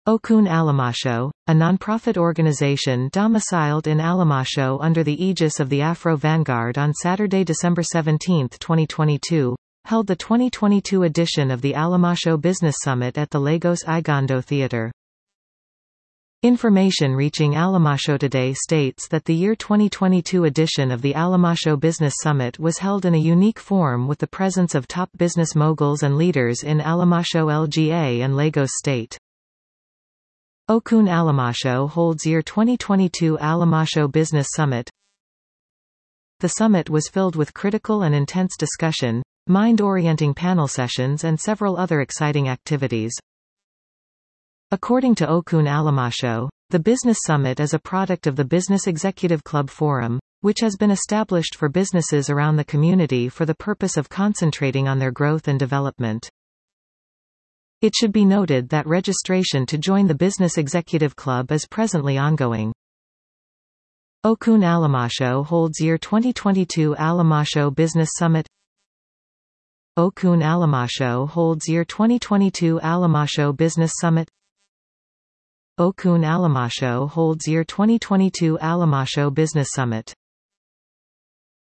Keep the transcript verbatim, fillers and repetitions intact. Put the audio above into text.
Okun Alamasho, a nonprofit organization domiciled in Alamasho under the aegis of the Afro Vanguard, on Saturday, December seventeenth, twenty twenty-two, held the twenty twenty-two edition of the Alamasho Business Summit at the Lagos Igondo Theatre. Information reaching Alamasho today states that the year twenty twenty-two edition of the Alamasho Business Summit was held in a unique form with the presence of top business moguls and leaders in Alamasho L G A and Lagos State. Okun Alamasho holds year twenty twenty-two Alamasho Business Summit. The summit was filled with critical and intense discussion, mind-orienting panel sessions and several other exciting activities. According to Okun Alamasho, the Business Summit is a product of the Business Executive Club Forum, which has been established for businesses around the community for the purpose of concentrating on their growth and development. It should be noted that registration to join the Business Executive Club is presently ongoing. Okun Alamasho holds year twenty twenty-two Alamasho Business Summit. Okun Alamasho holds year twenty twenty-two Alamasho Business Summit. Okun Alamasho holds year twenty twenty-two Alamasho Business Summit.